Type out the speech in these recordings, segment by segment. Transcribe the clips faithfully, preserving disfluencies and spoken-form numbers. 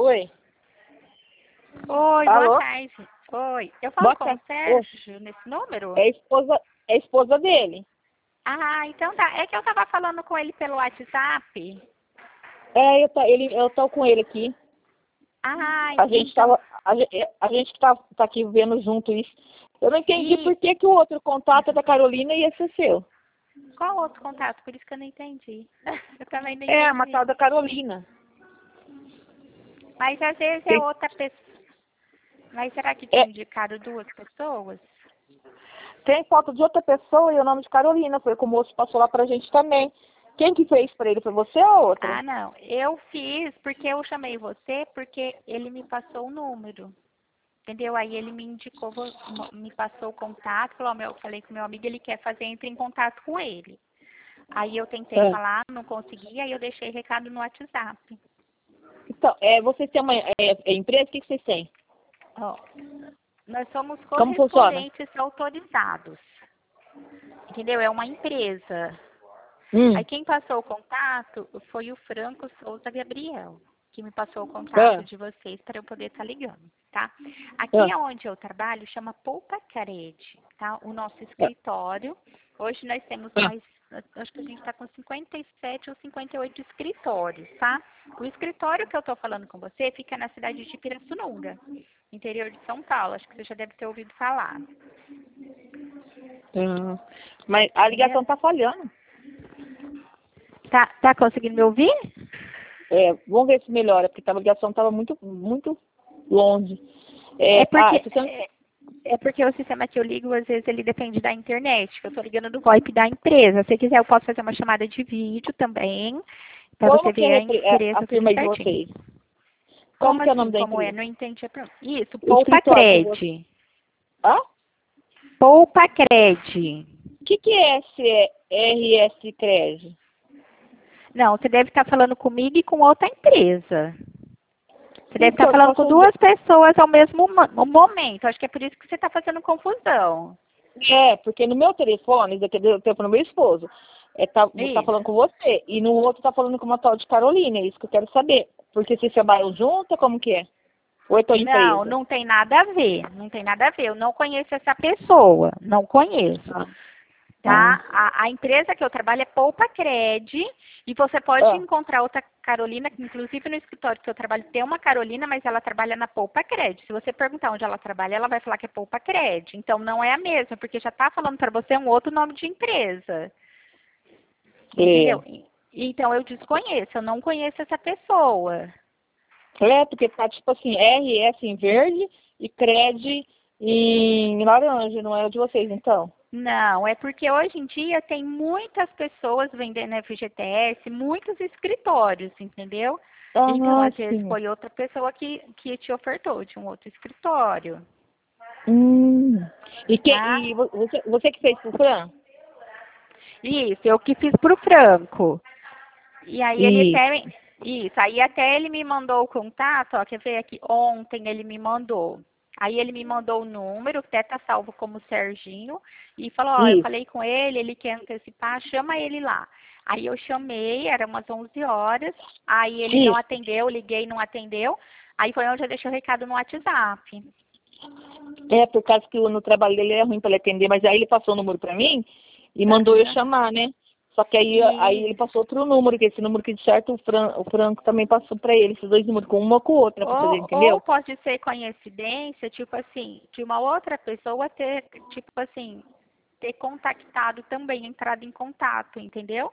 Oi. Oi, Alô? boa tarde. Oi, eu falo Boa com tarde. o Sérgio nesse número? É a esposa, é a esposa dele. Ah, então tá. É que eu tava falando com ele pelo WhatsApp. É, eu, tá, ele, eu tô com ele aqui. Ah, A gente então... tava, a, gente- a gente tá, tá aqui vendo junto isso. Eu não entendi E por que, que o outro contato da Carolina ia ser seu. qual outro contato? Por isso que eu não entendi. Eu também não É, uma entendi. tal da Carolina. Mas às vezes é Tem- outra pessoa. Mas será que te É, indicaram duas pessoas? tem foto de outra pessoa e o nome de Carolina. Foi que o moço passou lá pra gente também. Quem que fez pra ele? Foi você ou outra? Ah, não. Eu fiz porque eu chamei você porque ele me passou o número. Entendeu? Aí ele me indicou, vo- mo- me passou o contato, falou, meu, eu falei com meu amigo, ele quer fazer, entre em contato com ele. Aí eu tentei É. falar, não consegui, aí eu deixei recado no WhatsApp. Então, é, vocês têm uma é, é empresa? O que, que vocês têm? Ó, nós somos Como funciona? correspondentes autorizados. Entendeu? É uma empresa. Hum. Aí quem passou o contato foi o Franco Souza Gabriel, que me passou o contato Ah, de vocês para eu poder estar ligando, tá? Aqui ah, é onde eu trabalho, chama Poupa Cared, tá? O nosso ah, escritório. Hoje nós temos ah. mais, acho que a gente está com cinquenta e sete ou cinquenta e oito escritórios, tá? O escritório que eu estou falando com você fica na cidade de Pirassununga, interior de São Paulo. Acho que você já deve ter ouvido falar. Ah, mas a Entendeu? ligação tá falhando. Tá, tá conseguindo me ouvir? É, vamos ver se melhora, porque a ligação estava muito, muito longe. É É, ah, porque se você... é, é porque o sistema que eu ligo, às vezes, ele depende da internet, que eu estou ligando do VoIP da empresa. Se quiser, eu posso fazer uma chamada de vídeo também, para você Como que ver é a a, empre- a- a empresa tudo firma aí de certinho. vocês? Como Como que é o assim? nome da Como é? empresa? Não entendi a pergunta. Isso, O Poupa escritório que você... Cred. Hã? Poupa Cred. O que, que é esse R S Cred? Não, você deve estar falando comigo e com outra empresa. Você deve estar Então, falando nós com somos... de- duas pessoas ao mesmo mo- momento. Acho que é por isso que você está fazendo confusão. É, porque no meu telefone, daqui do telefone do meu esposo, é, tá, tá Isso. falando com você, e no outro tá falando com uma tal de Carolina, é isso que eu quero saber. Porque vocês trabalham junto, como que é? Ou é tua Não, empresa? não tem nada a ver. Não tem nada a ver. Eu não conheço essa pessoa. Não conheço. Ah, ah, Tá? A, a empresa que eu trabalho é Poupa Cred. E você pode ah. encontrar outra Carolina, que inclusive no escritório que eu trabalho tem uma Carolina, mas ela trabalha na Poupa Cred. Se você perguntar onde ela trabalha, ela vai falar que é Poupa Cred. Então não é a mesma, porque já está falando para você um outro nome de empresa. É. Entendeu? E- Então eu desconheço, eu não conheço essa pessoa. É, porque tá tipo assim, R S em verde e Cred em laranja, não é o de vocês, então. Não, é porque hoje em dia tem muitas pessoas vendendo F G T S, muitos escritórios, entendeu? Então, Ah, às vezes, sim. foi outra pessoa que, que te ofertou de um outro escritório, Hum. E, que, tá? e vo- você, você que fez pro Fran? Isso, eu que fiz pro Franco. E aí ele Isso. até, isso, aí até ele me mandou o contato, ó, quer ver aqui, ontem ele me mandou. Aí ele me mandou o número, até tá salvo como Serginho, e falou, ó, eu Isso. falei com ele, ele quer antecipar, chama ele lá. Aí eu chamei, era umas onze horas, aí ele não Isso. atendeu, liguei, não atendeu, aí foi onde eu deixei o recado no WhatsApp. É, por causa que o- no trabalho dele é ruim para ele atender, mas aí ele passou o número para mim e mandou eu Aham. chamar, né? Só que aí, aí ele Isso. passou outro número, que esse número que de certo o, Fran, o Franco também passou para ele, esses dois números, com uma ou com outra, para fazer, Ou, ou entendeu? pode ser coincidência, tipo assim, de uma outra pessoa ter, tipo assim, ter contactado também, entrado em contato, entendeu?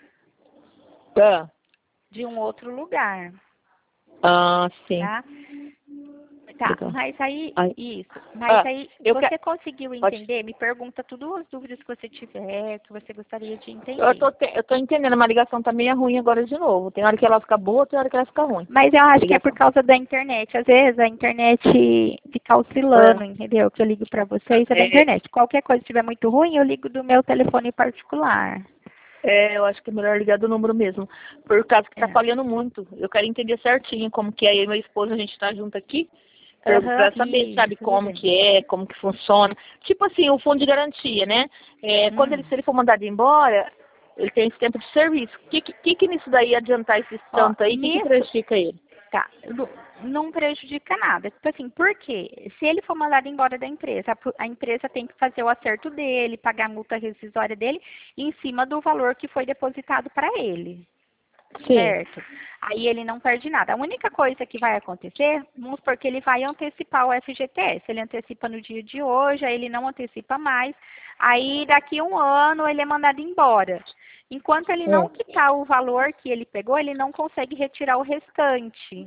Tá. De um outro lugar, Ah, sim. tá? Tá, Legal. mas aí, Ai. isso, mas Ah, aí, eu quero. você conseguiu Pode. entender? Me pergunta tudo as dúvidas que você tiver, que você gostaria de Eu entender. tô, te- eu tô entendendo, mas a ligação tá meio ruim agora de novo. Tem hora que ela fica boa, tem hora que ela fica ruim. Mas eu acho que é por Ligação. causa da internet. Às vezes a internet fica oscilando, entendeu? Que eu ligo pra vocês é da É, internet. Qualquer coisa que estiver muito ruim, eu ligo do meu telefone particular. é, eu acho que é melhor ligar do número mesmo. Por causa que tá É. falhando muito. Eu quero entender certinho como que é. Eu e meu esposo, a gente tá junto aqui. Pra, Aham, pra saber, isso, sabe, tudo como bem. que é, como que funciona. Tipo assim, o fundo de garantia, né? É, quando ele, Hum. se ele for mandado embora, ele tem esse tempo de serviço. O que, que, que nisso daí adiantar esse Ó, tanto aí? O que, que nisso, prejudica ele? tá. No, não prejudica nada. Tipo assim, por quê? Se ele for mandado embora da empresa, a empresa tem que fazer o acerto dele, pagar a multa rescisória dele em cima do valor que foi depositado para ele. Sim. Certo? Aí ele não perde nada. A única coisa que vai acontecer, vamos supor que ele vai antecipar o F G T S. Ele antecipa no dia de hoje, aí ele não antecipa mais. Aí daqui a um ano ele é mandado embora. Enquanto ele não Hum. quitar o valor que ele pegou, ele não consegue retirar o restante.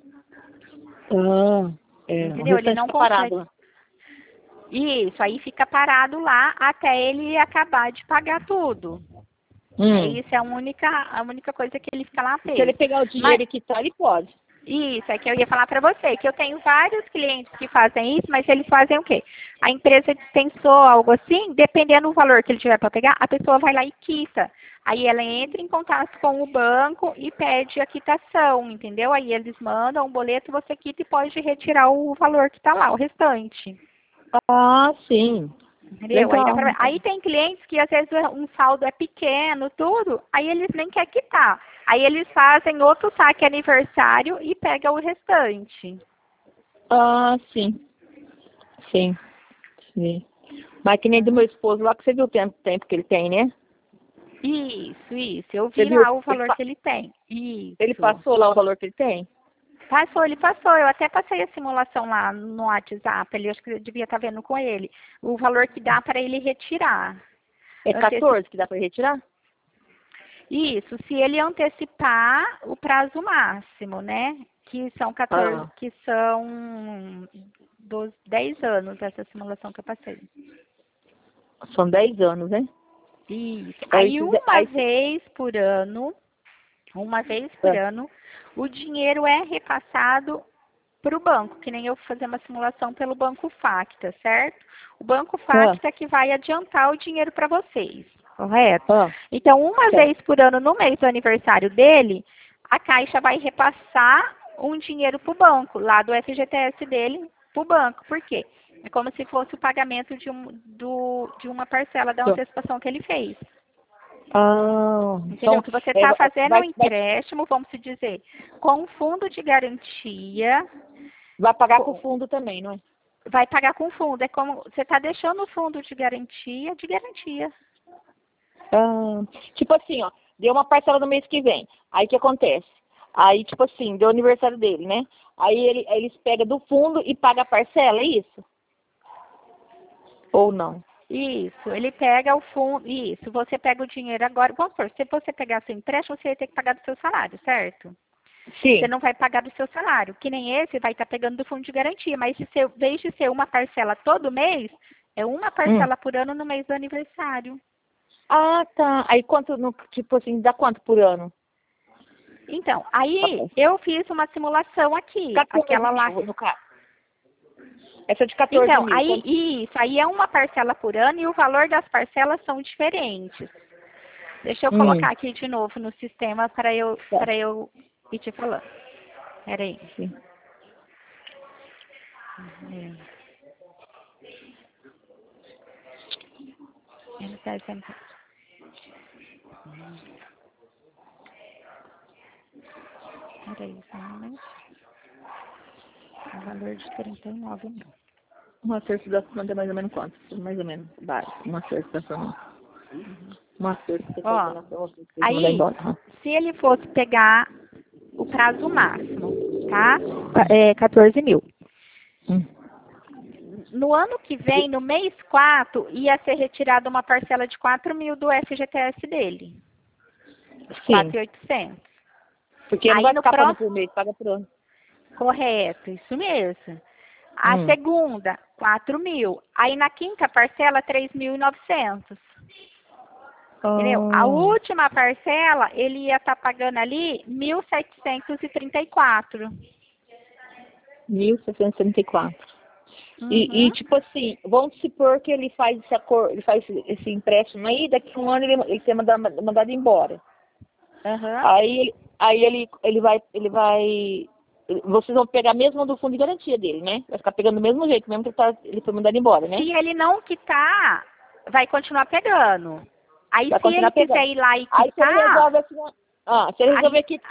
Ah, é. Entendeu? O Ele restante não fica consegue. parado lá. Isso, aí fica parado lá até ele acabar de pagar tudo. Hum. Isso é a única, a única coisa que ele fica lá preso. Se ele pegar o dinheiro Mas, e quitar, ele pode. isso, é que eu ia falar para você, que eu tenho vários clientes que fazem isso, mas eles fazem o quê? A empresa dispensou algo assim, dependendo do valor que ele tiver para pegar, a pessoa vai lá e quita. Aí ela entra em contato com o banco e pede a quitação, entendeu? Aí eles mandam um boleto, você quita e pode retirar o valor que está lá, o restante. Ah, sim. Entendeu? Aí, dá Legal. pra... aí tem clientes que às vezes um saldo é pequeno, tudo, aí eles nem querem quitar. Aí eles fazem outro saque aniversário e pegam o restante. Ah, sim. Sim. Sim. Mas que nem do meu esposo lá, que você viu o tempo, tempo que ele tem, né? Isso, isso. Eu Você vi viu? lá o Ele, valor pa- que ele tem. Isso. ele passou lá o valor que ele tem? Passou, ele passou. Eu até passei a simulação lá no WhatsApp. Ele, acho que eu devia estar vendo com ele. O valor que dá para ele retirar. É Anteci- quatorze que dá pra retirar? Isso, se ele antecipar o prazo máximo, né? Que são quatorze, Ah. que são dos dez anos essa simulação que eu passei. São dez anos, né? Isso. Aí Aí esses- uma aí- vez por ano, uma vez por É. ano, o dinheiro é repassado para o banco, que nem eu vou fazer uma simulação pelo Banco Facta, certo? O Banco Facta é que vai adiantar o dinheiro para vocês, correto? Ah. Então, uma Certo. vez por ano, no mês do aniversário dele, a Caixa vai repassar um dinheiro para o banco, lá do F G T S dele, para o banco. Por quê? É como se fosse o pagamento de, um, do, de uma parcela da Tô. antecipação que ele fez. Ah, Entendeu? então, Que você é, está fazendo vai, um vai, empréstimo, vamos dizer, com fundo de garantia, vai pagar com o fundo também, não é? vai pagar com fundo. É como você está deixando o fundo de garantia de garantia. Ah, tipo assim, ó, deu uma parcela no mês que vem. Aí o que acontece? Aí, tipo assim, deu o aniversário dele, né? Aí ele, aí eles pegam do fundo e pagam a parcela, é isso? Ou não? Isso, ele pega o fundo, isso, você pega o dinheiro agora, vamos supor, se você pegar seu empréstimo, você vai ter que pagar do seu salário, certo? Sim. Você não vai pagar do seu salário, que nem esse vai estar pegando do fundo de garantia, mas se seu, em vez de ser uma parcela todo mês, é uma parcela Hum. por ano no mês do aniversário. Ah, tá. Aí quanto, no, tipo assim, dá quanto por ano? Então, aí eu fiz uma simulação aqui, aquela lá. mil, no caso. Essa de quatorze Então, mil. aí quanto- isso, aí é uma parcela por ano e o valor das parcelas são diferentes. Deixa eu Hum. colocar aqui de novo no sistema para eu, Tá. para eu ir te falando. Peraí. Sim. Uhum. Ele tá dizendo- Peraí, só um momento. O valor de trinta e nove mil. Uma certificação é mais ou menos quanto? Mais ou menos. Básico. Uma certificação. Uma certificação. Ó, Mandar aí, embora. Ah. se ele fosse pegar o prazo máximo, tá? É quatorze mil. Hum. No ano que vem, no mês quatro, ia ser retirada uma parcela de quatro mil do F G T S dele. quatro mil e Sim. oitocentos. Porque Aí não vai no ficar pagando próximo- por mês, paga por ano. Correto, isso mesmo. A Hum. segunda, quatro mil. Aí na quinta parcela, três mil e novecentos. Entendeu? A Ah. última parcela, ele ia estar pagando ali mil setecentos e trinta e quatro. mil seiscentos e trinta e quatro. Uhum. E, e, tipo assim, vamos supor que ele faz esse acordo, ele faz esse, esse empréstimo aí, daqui a um ano ele, ele tem mandado, mandado embora. Uhum. Aí, aí ele, ele vai, ele vai. Vocês vão pegar mesmo do fundo de garantia dele, né? Vai ficar pegando do mesmo jeito, mesmo que ele, tá, ele foi mandado embora, né? Se ele não quitar, vai continuar pegando. Aí Vai se ele continuar quiser pegando. ir lá e Aí se ele quitar, resolve assim, ah, se ele resolver aí, quitar,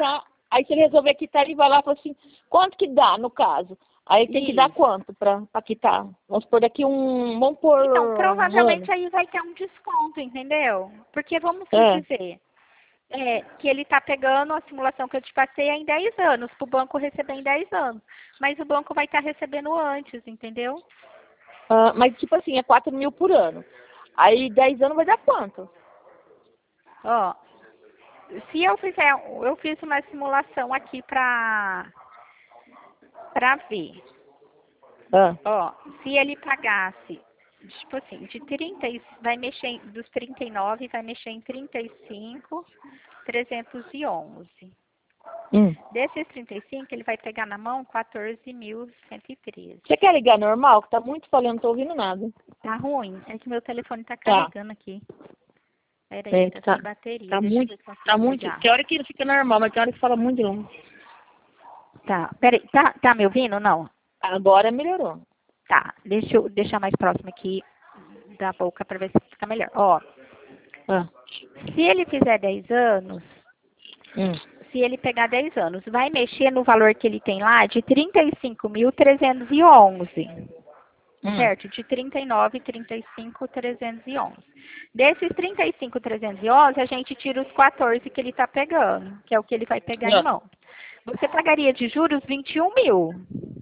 aí se ele resolver quitar, ele vai lá e fala assim, quanto que dá, no caso? Aí tem que Isso. dar quanto para quitar? Vamos por daqui um... Vamos por Então, um provavelmente ano. aí vai ter um desconto, entendeu? Porque vamos É. dizer é, que ele está pegando a simulação que eu te passei em dez anos, para o banco receber em dez anos. Mas o banco vai estar recebendo antes, entendeu? Ah, mas tipo assim, é quatro mil por ano. Aí dez anos vai dar quanto? Ó, se eu fizer, eu fiz uma simulação aqui para para ver. Ah. Ó, se ele pagasse, tipo assim, de trinta, e- vai mexer, em- dos trinta e nove, vai mexer em trinta e cinco, trezentos e onze. Hum. Desses trinta e cinco, ele vai pegar na mão quatorze mil cento e treze. Você quer ligar normal? Que tá muito falhando, não tô ouvindo nada. Tá ruim? É que meu telefone tá Tá. carregando aqui. Peraí, É, tá tá, sem bateria. tá Deixa eu muito, ver se eu tá consigo muito. ligar. Tem hora que fica normal, mas tem hora que fala muito de longe. Tá, peraí, tá, tá me ouvindo? Não. Agora melhorou. Tá, deixa eu deixar mais próximo aqui da boca para ver se fica melhor. Ó, Ah. se ele fizer dez anos, Hum. se ele pegar dez anos, vai mexer no valor que ele tem lá de trinta e cinco mil trezentos e onze. Hum. Certo? De trinta e nove, trinta e cinco, trezentos e onze. Desses trinta e cinco, trezentos e onze, a gente tira os quatorze que ele está pegando, que é o que ele vai pegar em Ah. mão. Você pagaria de juros vinte e um mil.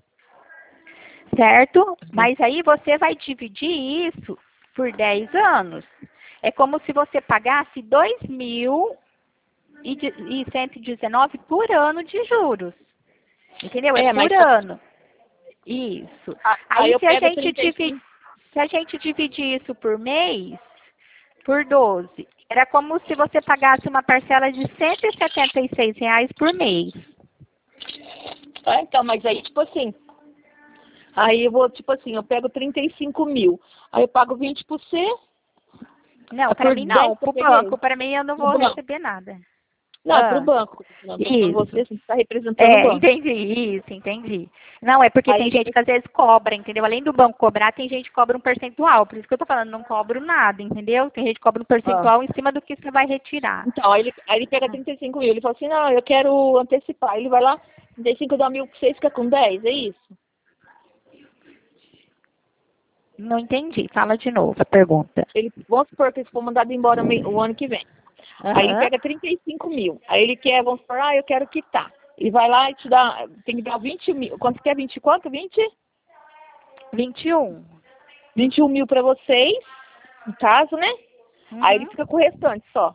Certo? Mas aí você vai dividir isso por dez anos. É como se você pagasse dois mil e cento e dezenove por ano de juros. Entendeu? É É, por mas ano. Isso. a- aí Aí eu se a pego gente trinta e dividir, cinco. se a gente dividir isso por mês, por doze, era como se você pagasse uma parcela de cento e setenta e seis reais por mês. Ah, então, mas aí, tipo assim, aí eu vou, tipo assim, eu pego trinta e cinco mil. Aí eu pago vinte por você, Não, é para por mim dez não, que eu para o peguei. banco. Para mim eu não Pro vou banco. receber nada. Não, é pro Ah, banco. Não, tô falando isso. você, você está representando o É, banco. entendi, isso, entendi. Não, é porque tem Aí, gente que às vezes cobra, entendeu? Além do banco cobrar, tem gente que cobra um percentual. Por isso que eu tô falando, não cobro nada, entendeu? Tem gente que cobra um ah, percentual em cima do que você vai retirar. então, aí ele, aí ele pega trinta e cinco mil. Ele fala assim, não, eu quero antecipar. Ele vai lá, trinta e cinco dá mil pra você, fica com dez, é isso? Não entendi. Fala de novo a pergunta. Ele, vamos supor que eles for mandado embora me- o ano que vem. Aí ele Aham. pega trinta e cinco mil. Aí ele quer, vamos supor, ah, eu quero quitar. Ele vai lá e te dá, tem que dar vinte mil. Quanto que é? vinte quanto? vinte? vinte e um. vinte e um mil pra vocês, no caso, né? Aí ele Uhum. fica com o restante só.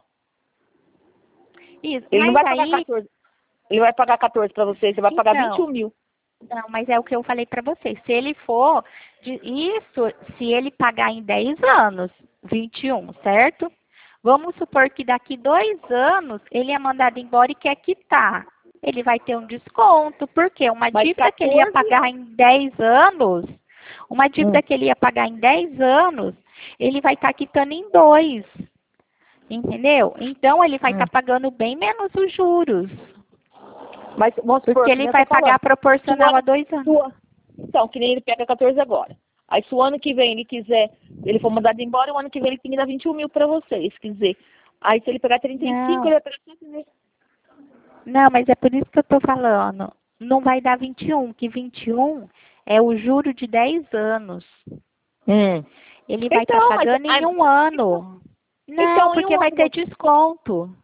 Isso. Ele não Mas vai pagar aí, quatorze. Ele vai pagar quatorze pra vocês, ele vai pagar vinte e então, um mil. não, mas é o que eu falei pra você. Se ele for, de- isso, se ele pagar em dez anos, vinte e um, certo? Vamos supor que daqui dois anos ele é mandado embora e quer quitar. Ele vai ter um desconto, porque uma Mas dívida que ele ia quatorze. pagar em dez anos, uma dívida Hum. que ele ia pagar em dez anos, ele vai estar quitando em dois. Entendeu? Então ele vai estar Hum. pagando bem menos os juros. Mas vamos supor, Porque que ele nem eu vai tô pagar falando. Se o proporcional a ano, dois anos. se o ano- Então, que nem ele pega quatorze agora. Aí se o ano que vem ele quiser, ele for mandado embora, o ano que vem ele tem que dar vinte e um mil pra vocês, quer dizer. Aí se ele pegar trinta e cinco, Não, ele vai pegar trinta e cinco. não, mas é por isso que eu estou falando. Não vai dar vinte e um, que vinte e um é o juro de dez anos. Hum. Ele vai estar Então, mas, pagando ah, em um ano. Não, então em porque um vai ter ano. desconto.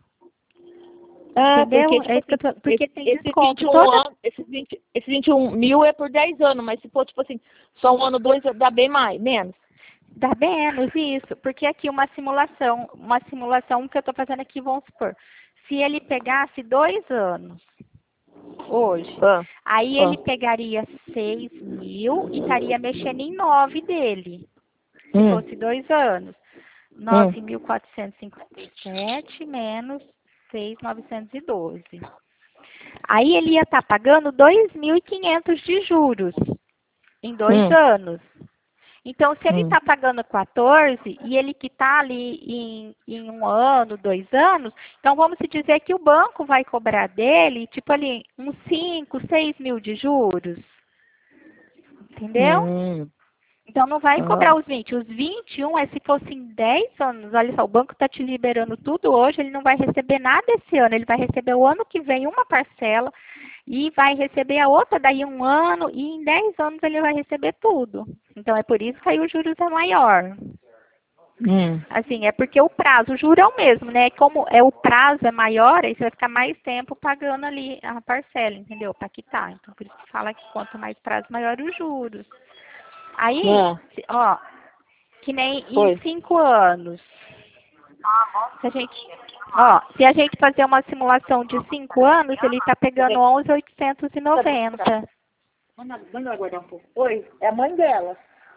Ah, porque, Entendeu? tipo É isso que assim, eu tô, esse, porque tem esse desconto. vinte e um Toda. anos, esse vinte, esse vinte e um mil é por dez anos, mas se for, tipo assim, só um ano, dois, dá bem mais, menos. Dá menos isso, porque aqui uma simulação, uma simulação que eu estou fazendo aqui, vamos supor, se ele pegasse dois anos hoje, Ah, aí ah. ele pegaria seis mil e estaria mexendo em nove dele, se Hum, fosse dois anos. hum, nove mil quatrocentos e cinquenta e sete menos seis mil novecentos e doze. Aí ele ia estar pagando dois mil e quinhentos de juros em dois hum, anos. Então, se ele hum, está pagando quatorze e ele que está ali em, em um ano, dois anos, então vamos se dizer que o banco vai cobrar dele, tipo ali, uns cinco, seis mil de juros. Entendeu? hum. Então não vai Ah. cobrar os vinte. Os vinte e um é se fossem dez anos. Olha só, o banco está te liberando tudo hoje, ele não vai receber nada esse ano. Ele vai receber o ano que vem uma parcela e vai receber a outra daí um ano e em dez anos ele vai receber tudo. Então é por isso que aí os juros é maior. Hum. Assim, é porque o prazo, o juro é o mesmo, né? Como é o prazo é maior, aí você vai ficar mais tempo pagando ali a parcela, entendeu? Para quitar. Então por isso que fala que quanto mais prazo, maior os juros. Aí, É. se- ó, que nem Foi. em cinco anos. Se a gente, ó, se a gente fazer uma simulação de cinco anos, ele está pegando onze mil oitocentos e noventa. Manda, manda ela guardar um pouco. Oi, é a mãe dela.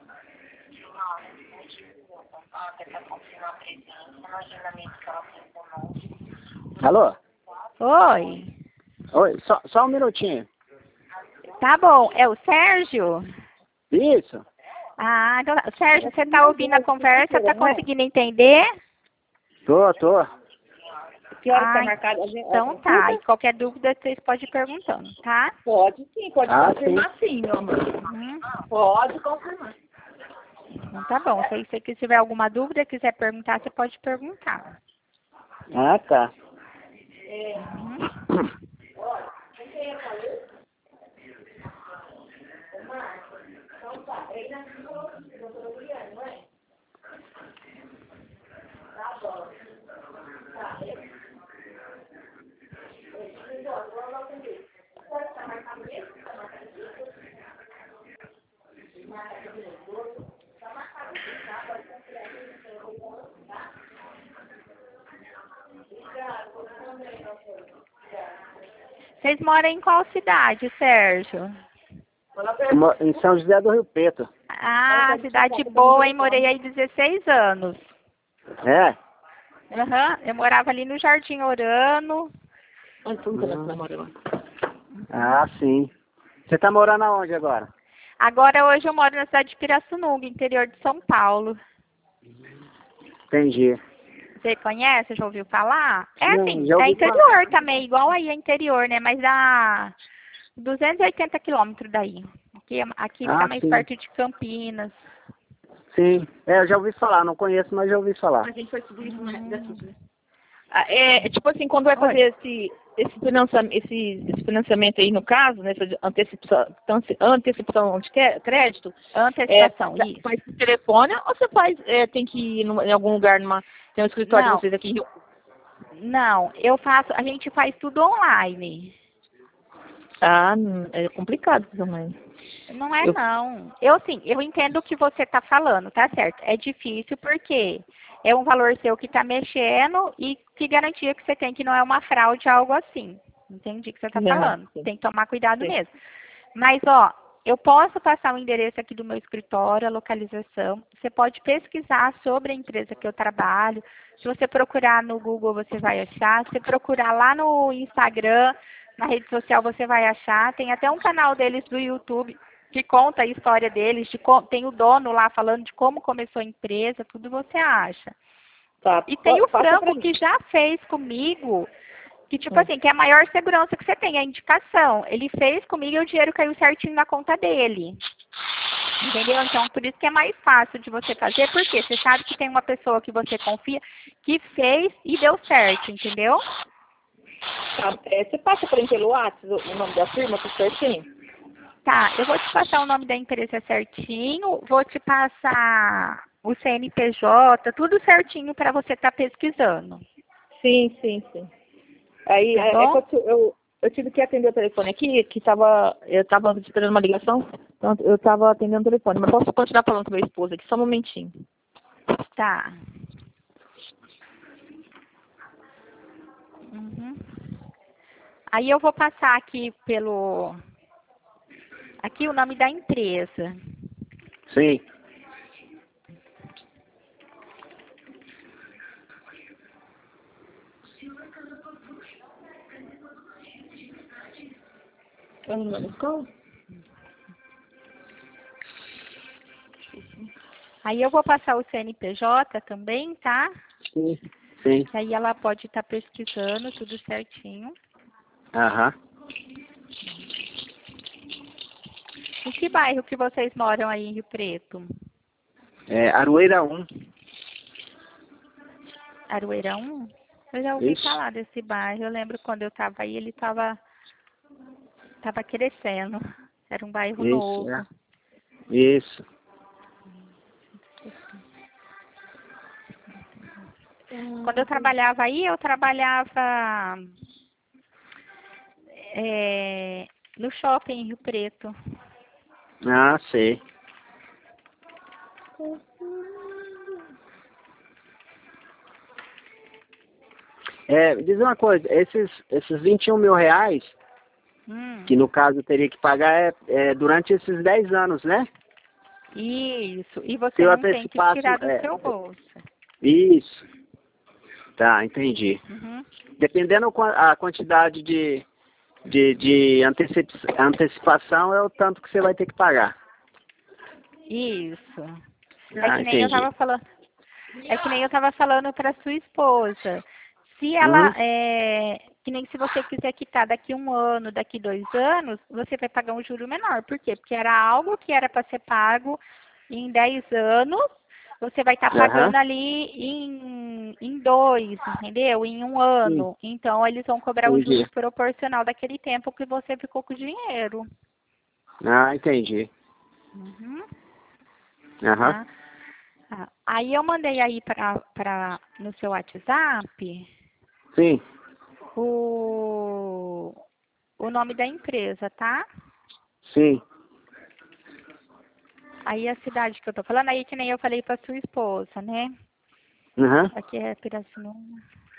Alô? Oi. Oi, só, só um minutinho. Tá bom. É o Sérgio? Isso? Ah, então, tá. Sérgio, você tá ouvindo a conversa? Tá conseguindo entender? Tô, tô. Que hora que Ah, tá marcada? A gente- então a tá. consulta? E qualquer dúvida vocês podem ir perguntando, tá? Pode sim, pode Ah, confirmar sim, meu amor. Uhum. Pode confirmar. Então tá bom. Se você tiver alguma dúvida, quiser perguntar, você pode perguntar. Ah, tá. Uhum. Vocês moram em qual cidade, Sérgio? Mo- Em São José do Rio Preto. Ah, cidade boa, hein? Morei aí dezesseis anos. É? Aham, eu morava ali no Jardim Orano. Onde tu tá namorando? Ah, sim. Você tá morando aonde agora? Agora hoje eu moro na cidade de Pirassununga, interior de São Paulo. Entendi. Você conhece? Já ouviu falar? É Não, assim, já é ouvi interior falar. também, igual aí é interior, né? Mas dá duzentos e oitenta quilômetros daí. Aqui, aqui fica Ah, mais sim. perto de Campinas. Sim. É, eu já ouvi falar. Não conheço, mas já ouvi falar. A gente foi subir isso, né? Hum. Ah, É, é tipo assim, quando vai Oi. fazer esse, esse, financiamento, esse, esse financiamento aí, no caso, né, essa antecipação, antecipação de que- crédito, Antecipação, é, isso. faz por telefone ou você faz, é, tem que ir numa- em algum lugar, numa, tem um escritório Não, de vocês aqui em Rio? não, eu faço, a gente faz tudo online. Ah, não, é complicado também. Não é Eu- não. Eu sim, eu entendo o que você está falando, tá certo. É difícil porque é um valor seu que está mexendo e que garantia que você tem que não é uma fraude, algo assim. Entendi o que você está Aham, falando. sim. Tem que tomar cuidado Sim. mesmo. Mas, ó, eu posso passar o endereço aqui do meu escritório, a localização. Você pode pesquisar sobre a empresa que eu trabalho. Se você procurar no Google, você vai achar. Se você procurar lá no Instagram, na rede social, você vai achar. Tem até um canal deles do YouTube que conta a história deles, de co- tem o dono lá falando de como começou a empresa, tudo você acha. Tá, E tem o passa pra Franco mim. que já fez comigo, que tipo Hum. assim, que é a maior segurança que você tem, a indicação. Ele fez comigo e o dinheiro caiu certinho na conta dele. Entendeu? Então, por isso que é mais fácil de você fazer, porque você sabe que tem uma pessoa que você confia, que fez e deu certo, entendeu? Tá, é, você passa pra mim pelo WhatsApp o o nome da firma, tudo certinho? Tá, eu vou te passar o nome da empresa certinho, vou te passar o C N P J, tudo certinho para você estar pesquisando. Sim, sim, sim. Aí, Tá é, é bom? que eu, eu, eu tive que atender o telefone aqui, que tava, eu tava esperando uma ligação, então eu tava atendendo o telefone, mas posso continuar falando com meu esposo aqui, só um momentinho. Tá. Uhum. Aí eu vou passar aqui pelo... Aqui o nome da empresa. Sim. É no nome da escola? Aí eu vou passar o C N P J também, tá? Sim. Sim. Que aí ela pode estar pesquisando tudo certinho. Aham. Em que bairro que vocês moram aí em Rio Preto? É, Aroeira um. Aroeira um? Eu já ouvi Isso. falar desse bairro. Eu lembro quando eu estava aí, ele estava tava crescendo. Era um bairro Isso, novo. é. Isso. Quando eu trabalhava aí, eu trabalhava é, no shopping em Rio Preto. Ah, sei. É, diz uma coisa, esses, esses vinte e um mil reais, Hum, que no caso eu teria que pagar é, é durante esses dez anos, né? isso. E você Se eu não tem que antecipasse, tirar do é, seu bolso. isso. Tá, entendi. Uhum. Dependendo qua- a quantidade de, de, de antecip, antecipação, é o tanto que você vai ter que pagar. Isso. É Ah, que nem eu entendi. tava falando, é que nem eu tava falando para sua esposa. Se Uhum. ela é, que nem se você quiser quitar daqui um ano, daqui dois anos, você vai pagar um juro menor. Por quê? Porque era algo que era para ser pago em dez anos, você vai estar pagando Aham. ali em, em dois, entendeu? Em um Sim, ano. Então eles vão cobrar o entendi. juro proporcional daquele tempo que você ficou com o dinheiro. Ah, entendi. Uhum. Aham. Tá? Ah, aí eu mandei aí para para no seu WhatsApp Sim, o, o nome da empresa, tá? sim. Aí a cidade que eu tô falando, aí que nem eu falei para sua esposa, né? Aham. Aqui é Pirassununga.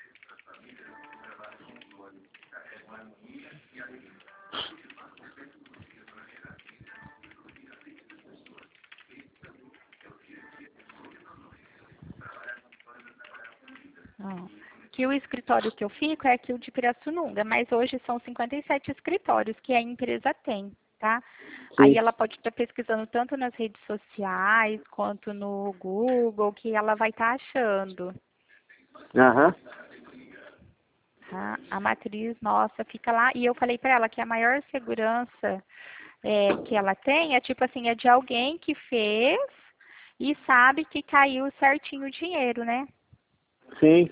Ó, que o escritório que eu fico é aqui o de Pirassununga, mas hoje são cinquenta e sete escritórios que a empresa tem, tá? Aí Sim. ela pode estar pesquisando tanto nas redes sociais quanto no Google, que ela vai estar achando. Aham. Tá? A matriz nossa fica lá e eu falei para ela que a maior segurança é, que ela tem é tipo assim, é de alguém que fez e sabe que caiu certinho o dinheiro, né? Sim.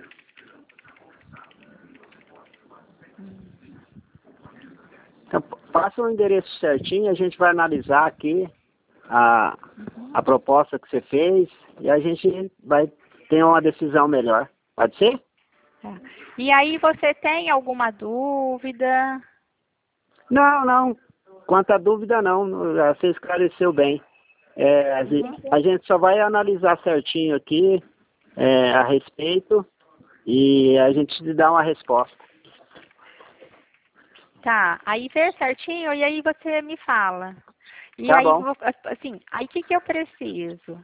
Então, passa o endereço certinho, a gente vai analisar aqui a, a proposta que você fez e a gente vai ter uma decisão melhor. Pode ser? Tá. E aí você tem alguma dúvida? Não, não. Quanto à dúvida, não. Você esclareceu bem. É, a, gente, a gente só vai analisar certinho aqui é, a respeito e a gente te dá uma resposta. Tá, aí vê certinho e aí você me fala. E Tá aí, bom. vo- assim, aí o que, que eu preciso?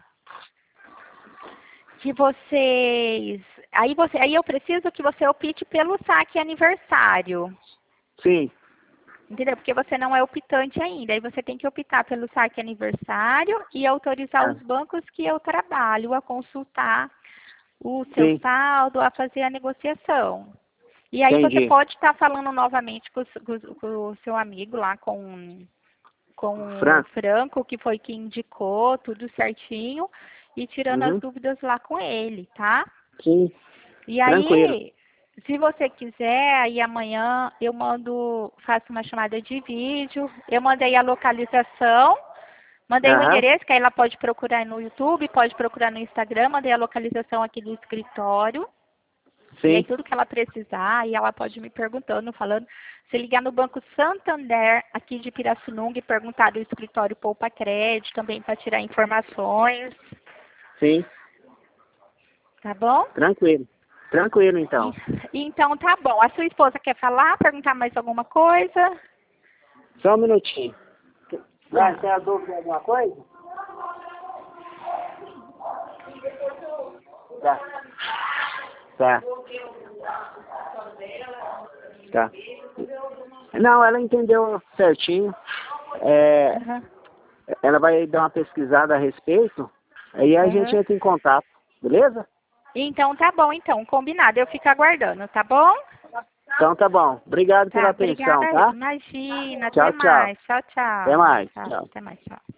Que vocês. Aí você, aí eu preciso que você opte pelo saque aniversário. Sim. Entendeu? Porque você não é optante ainda. Aí você tem que optar pelo saque aniversário e autorizar Ah, os bancos que eu trabalho a consultar o seu sim. saldo, a fazer a negociação. E aí você Entendi. pode estar falando novamente com, o- com o com o seu amigo lá, com, com o Franco? Franco, que foi quem indicou tudo certinho, e tirando as Uhum. dúvidas lá com ele, tá? Sim. E Tranquilo. aí, se você quiser, aí amanhã eu mando, faço uma chamada de vídeo, eu mandei a localização, mandei o Aham. endereço, que aí ela pode procurar no YouTube, pode procurar no Instagram, mandei a localização aqui do escritório. E aí Sim. tudo que ela precisar, aí ela pode me perguntando, falando, se ligar no Banco Santander, aqui de Pirassununga, e perguntar do escritório Poupa Crédito, também para tirar informações, Sim. tá bom? Tranquilo. Tranquilo, então. E- Então tá bom. A sua esposa quer falar, perguntar mais alguma coisa? Só um minutinho. Vai, Tá. tem a dúvida de alguma coisa? Tá. Tá. Tá. Não, ela entendeu certinho. É, Aham. ela vai dar uma pesquisada a respeito. Aí a gente Aham. entra em contato. Beleza? Então tá bom, então, combinado. Eu fico aguardando, tá bom? Então tá bom. Obrigado pela Tá, atenção, obrigada. tá? Imagina, até Tchau, tchau. mais. Tchau, Até tchau. mais. Tchau, Tchau. até mais, tchau.